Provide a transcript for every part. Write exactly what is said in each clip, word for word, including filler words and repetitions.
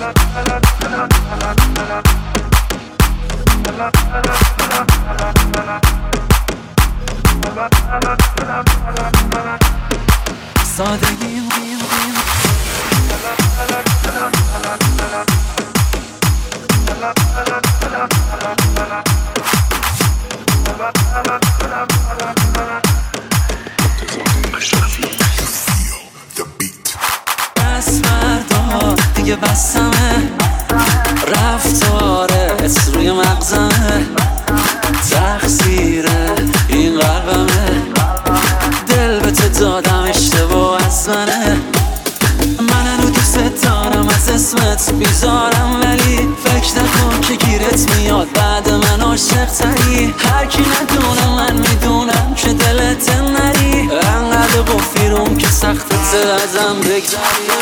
سادگی دست فردا دیگه بسمه، رفتارت روی مغزمه، تقصیر این قلبمه، دل به تو دادم اشتباه از منه. من هنو دوست دارم از اسمت بیزارم، ولی فکر نکن که گیرت میاد بعد من عاشق تری. هر کی ندونه من میدونم که دلت نری، انقدر بفیروم که سختت ازم بگذری.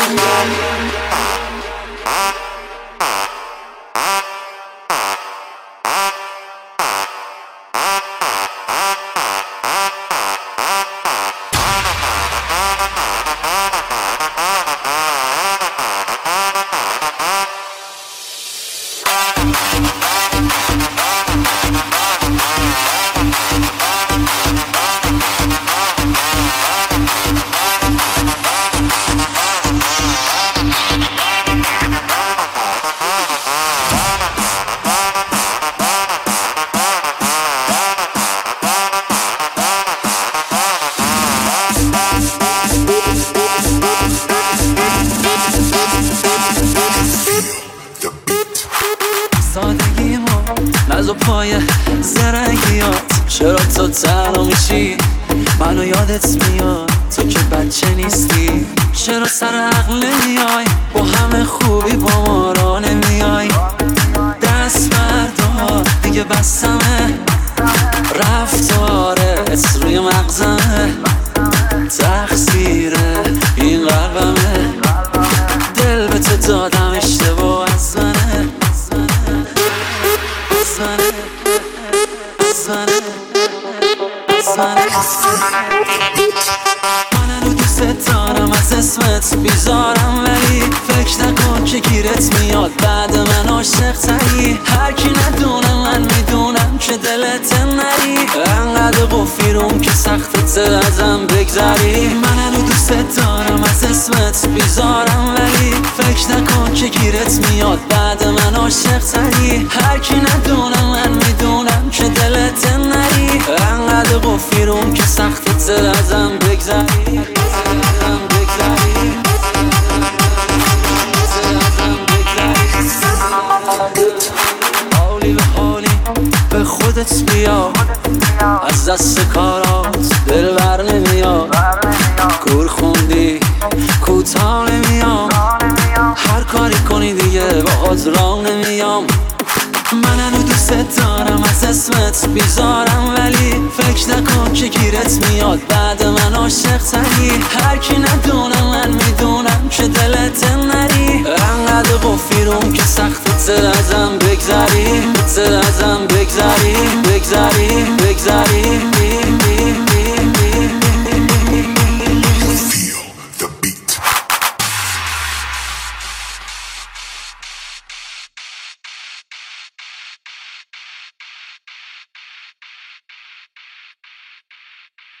سادگی ما نز و پای زرنگیات، چرا تو تنها میشی منو یادت میاد تو که بچه نیستی. چرا سر عقل نمیای با همه خوبی با ما را نمیای. دست فردا دیگه بسمه، رفتارت روی مغزمه، تقصیر این قلبمه، دل به تو دادم اشتباه از منه. من هنو دوست دارم از اسمت بیزارم، ولی فکر نکن که گیرت میاد بعد من عاشق تری. هر کی ندونه من میدونم که دلت نری، انقدر بفیروم که سختت ازم بگذری. من هنو دوست دارم از اسمت بیزارم، ولی فکر نکن که گیرت میاد بعد من عاشق تری. هر کی ندونه من میدونم که دلت نری، انقدر بفیروم که سختت ازم بگذری. حالی به حالی به خودت بیا، از دست کارات دل بر نمیاد. کور خوندی کوتاه نمیام، هر کاری کنی دیگه باهات راه نمیام. من هنو دوست دارم از اسمت بیزارم، ولی فکر نکن که گیرت میاد بعد من عاشق تری. هر کی ندونه من میدونم که دلت نری، انقدر بفیروم که سختت ازم بگذری، ازم بگذری.